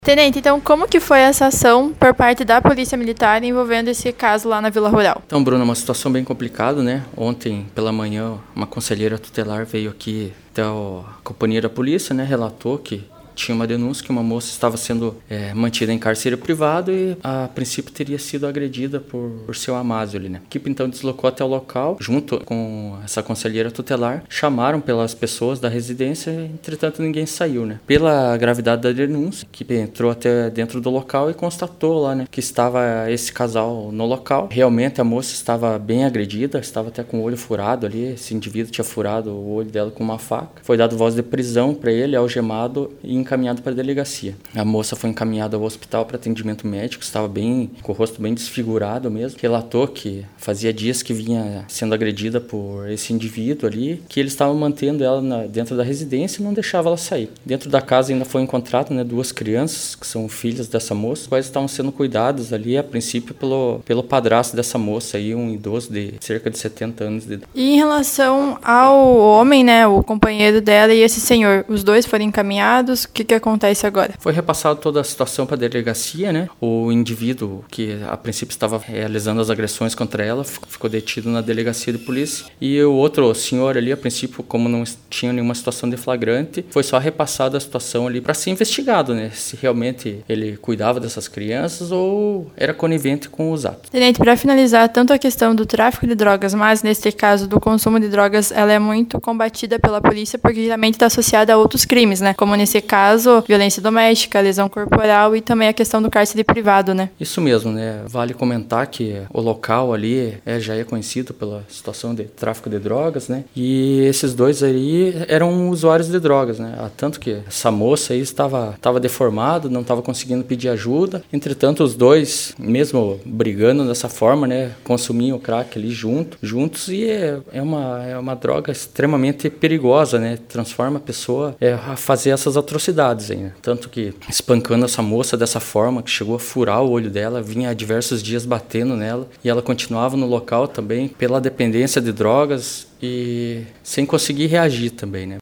Tenente, então como que foi essa ação por parte da Polícia Militar envolvendo esse caso lá na Vila Rural? Então, Bruno, é uma situação bem complicada, né? Ontem, pela manhã, uma conselheira tutelar veio aqui até a companhia da polícia, né? Relatou que tinha uma denúncia que uma moça estava sendo mantida em cárcere privado e, a princípio, teria sido agredida por seu amado ali, né? A equipe, então, deslocou até o local, junto com essa conselheira tutelar, chamaram pelas pessoas da residência, entretanto, ninguém saiu, né? Pela gravidade da denúncia, a equipe entrou até dentro do local e constatou lá, né, que estava esse casal no local. Realmente, a moça estava bem agredida, estava até com o olho furado ali, esse indivíduo tinha furado o olho dela com uma faca. Foi dado voz de prisão para ele, algemado e encaminhado para a delegacia. A moça foi encaminhada ao hospital para atendimento médico, estava com o rosto bem desfigurado mesmo. Relatou que fazia dias que vinha sendo agredida por esse indivíduo ali, que ele estava mantendo ela dentro da residência e não deixava ela sair. Dentro da casa ainda foi encontrado, né, 2 crianças, que são filhas dessa moça, quais estavam sendo cuidadas ali, a princípio, pelo padrasto dessa moça, aí, um idoso de cerca de 70 anos de idade. E em relação ao homem, né, o companheiro dela e esse senhor, os dois foram encaminhados, o que acontece agora? Foi repassado toda a situação para a delegacia, né? O indivíduo que a princípio estava realizando as agressões contra ela ficou detido na delegacia de polícia, e o outro senhor ali, a princípio, como não tinha nenhuma situação de flagrante, foi só repassada a situação ali para ser investigado, né? Se realmente ele cuidava dessas crianças ou era conivente com os atos. Tenente, para finalizar, tanto a questão do tráfico de drogas, mas neste caso do consumo de drogas, ela é muito combatida pela polícia porque geralmente está associada a outros crimes, né? Como nesse caso, violência doméstica, lesão corporal e também a questão do cárcere privado, né? Isso mesmo, né? Vale comentar que o local ali já é conhecido pela situação de tráfico de drogas, né? E esses dois aí eram usuários de drogas, né? Tanto que essa moça aí estava deformada, não estava conseguindo pedir ajuda. Entretanto, os dois, mesmo brigando dessa forma, né, consumiam o crack ali juntos, e é uma droga extremamente perigosa, né? Transforma a pessoa a fazer essas atrocidades aí, né? Tanto que espancando essa moça dessa forma, que chegou a furar o olho dela, vinha há diversos dias batendo nela, e ela continuava no local também pela dependência de drogas e sem conseguir reagir também, né?